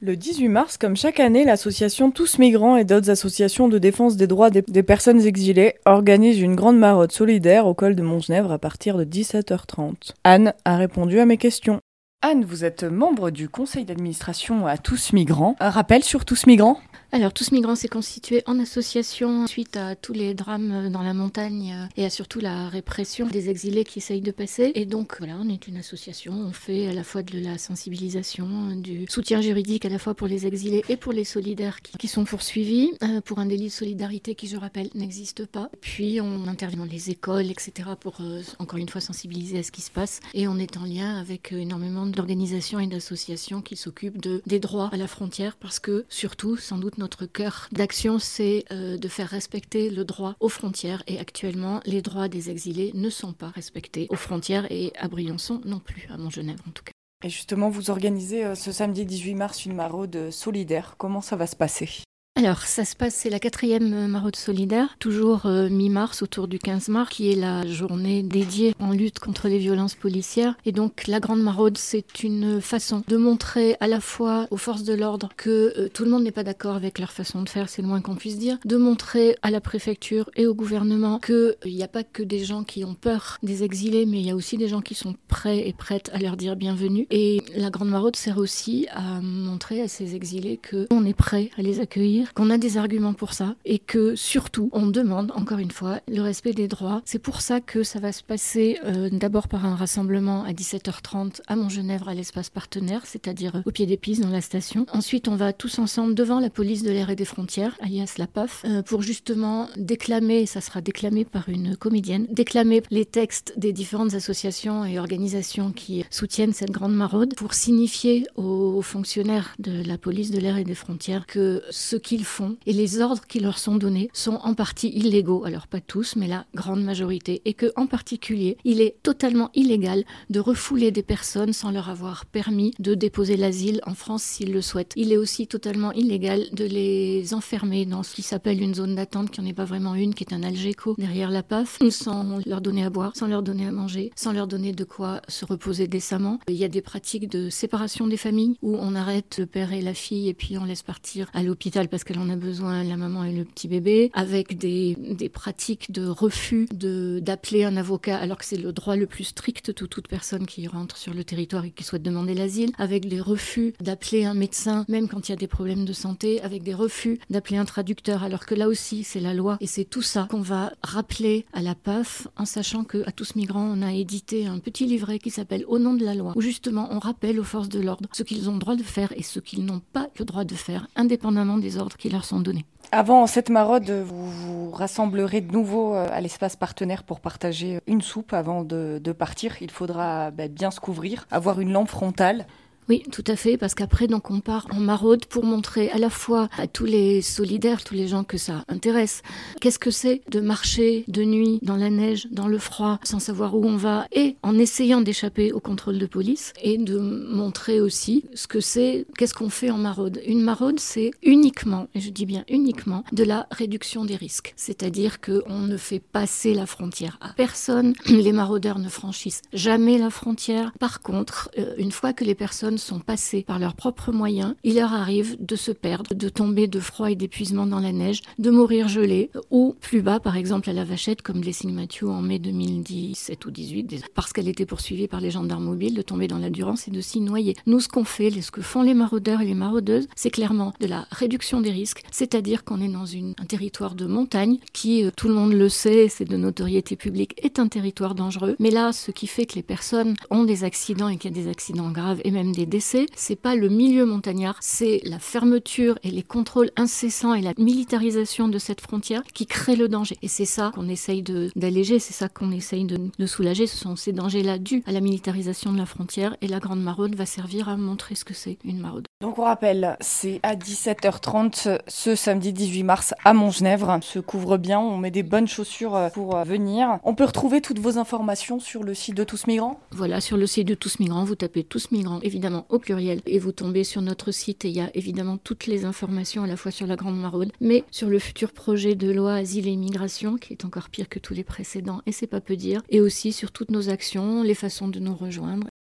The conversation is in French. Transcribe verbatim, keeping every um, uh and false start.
Le dix-huit mars, comme chaque année, l'association Tous Migrants et d'autres associations de défense des droits des, des personnes exilées organisent une grande maraude solidaire au col de Montgenèvre à partir de dix-sept heures trente. Anne a répondu à mes questions. Anne, vous êtes membre du conseil d'administration à Tous Migrants. Un rappel sur Tous Migrants ? Alors, Tous Migrants s'est constitué en association suite à tous les drames dans la montagne et à surtout la répression des exilés qui essayent de passer. Et donc, voilà, on est une association, on fait à la fois de la sensibilisation, du soutien juridique à la fois pour les exilés et pour les solidaires qui, qui sont poursuivis, euh, pour un délit de solidarité qui, je rappelle, n'existe pas. Puis, on intervient dans les écoles, et cetera pour, euh, encore une fois, sensibiliser à ce qui se passe. Et on est en lien avec euh, énormément d'organisations et d'associations qui s'occupent de, des droits à la frontière parce que, surtout, sans doute, notre cœur d'action, c'est euh, de faire respecter le droit aux frontières. Et actuellement, les droits des exilés ne sont pas respectés aux frontières et à Briançon non plus, à Montgenèvre en tout cas. Et justement, vous organisez euh, ce samedi dix-huit mars une maraude solidaire. Comment ça va se passer ? Alors, ça se passe, c'est la quatrième maraude solidaire, toujours euh, mi-mars, autour du quinze mars, qui est la journée dédiée en lutte contre les violences policières. Et donc, la grande maraude, c'est une façon de montrer à la fois aux forces de l'ordre que euh, tout le monde n'est pas d'accord avec leur façon de faire, c'est le moins qu'on puisse dire, de montrer à la préfecture et au gouvernement qu'il n'y a pas que des gens qui ont peur des exilés, mais il y a aussi des gens qui sont prêts et prêtes à leur dire bienvenue. Et la grande maraude sert aussi à montrer à ces exilés qu'on est prêt à les accueillir, qu'on a des arguments pour ça et que surtout on demande encore une fois le respect des droits. C'est pour ça que ça va se passer euh, d'abord par un rassemblement à dix-sept heures trente à Montgenèvre à l'espace partenaire, c'est-à-dire euh, au pied des pistes dans la station. Ensuite on va tous ensemble devant la police de l'air et des frontières, alias la P A F, euh, pour justement déclamer, ça sera déclamé par une comédienne, déclamer les textes des différentes associations et organisations qui soutiennent cette grande maraude pour signifier aux fonctionnaires de la police de l'air et des frontières que ce qui font et les ordres qui leur sont donnés sont en partie illégaux, alors pas tous, mais la grande majorité, et que en particulier, il est totalement illégal de refouler des personnes sans leur avoir permis de déposer l'asile en France s'ils le souhaitent. Il est aussi totalement illégal de les enfermer dans ce qui s'appelle une zone d'attente, qui n'en est pas vraiment une, qui est un algéco derrière la P A F, sans leur donner à boire, sans leur donner à manger, sans leur donner de quoi se reposer décemment. Il y a des pratiques de séparation des familles où on arrête le père et la fille et puis on laisse partir à l'hôpital parce qu'elle en a besoin, la maman et le petit bébé, avec des, des pratiques de refus de, d'appeler un avocat alors que c'est le droit le plus strict de toute personne qui rentre sur le territoire et qui souhaite demander l'asile, avec des refus d'appeler un médecin même quand il y a des problèmes de santé, avec des refus d'appeler un traducteur alors que là aussi c'est la loi et c'est tout ça qu'on va rappeler à la P A F en sachant qu'à Tous Migrants on a édité un petit livret qui s'appelle Au nom de la loi où justement on rappelle aux forces de l'ordre ce qu'ils ont le droit de faire et ce qu'ils n'ont pas le droit de faire indépendamment des ordres qui leur sont donnés. Avant cette maraude, vous vous rassemblerez de nouveau à l'espace partenaire pour partager une soupe avant de, de partir. Il faudra bah, bien se couvrir, avoir une lampe frontale. Oui, tout à fait, parce qu'après, donc, on part en maraude pour montrer à la fois à tous les solidaires, tous les gens que ça intéresse, qu'est-ce que c'est de marcher de nuit dans la neige, dans le froid, sans savoir où on va, et en essayant d'échapper au contrôle de police, et de montrer aussi ce que c'est, qu'est-ce qu'on fait en maraude. Une maraude, c'est uniquement, et je dis bien uniquement, de la réduction des risques. C'est-à-dire qu'on ne fait passer la frontière à personne, les maraudeurs ne franchissent jamais la frontière. Par contre, euh, une fois que les personnes sont passés par leurs propres moyens, il leur arrive de se perdre, de tomber de froid et d'épuisement dans la neige, de mourir gelés, ou plus bas, par exemple à la Vachette, comme Blessing Matthew en mai deux mille dix-sept ou dix-huit, parce qu'elle était poursuivie par les gendarmes mobiles, de tomber dans la Durance et de s'y noyer. Nous, ce qu'on fait, ce que font les maraudeurs et les maraudeuses, c'est clairement de la réduction des risques, c'est-à-dire qu'on est dans une, un territoire de montagne qui, euh, tout le monde le sait, c'est de notoriété publique, est un territoire dangereux. Mais là, ce qui fait que les personnes ont des accidents et qu'il y a des accidents graves et même des décès, c'est pas le milieu montagnard, c'est la fermeture et les contrôles incessants et la militarisation de cette frontière qui crée le danger. Et c'est ça qu'on essaye de, d'alléger, c'est ça qu'on essaye de, de soulager, ce sont ces dangers-là dus à la militarisation de la frontière et la grande maraude va servir à montrer ce que c'est une maraude. Donc on rappelle, c'est à dix-sept heures trente ce samedi dix-huit mars à Montgenèvre. On se couvre bien, on met des bonnes chaussures pour venir. On peut retrouver toutes vos informations sur le site de Tous Migrants ? Voilà, sur le site de Tous Migrants, vous tapez Tous Migrants, évidemment au pluriel, et vous tombez sur notre site et il y a évidemment toutes les informations à la fois sur la Grande Maraude, mais sur le futur projet de loi Asile et Immigration, qui est encore pire que tous les précédents, et c'est pas peu dire, et aussi sur toutes nos actions, les façons de nous rejoindre.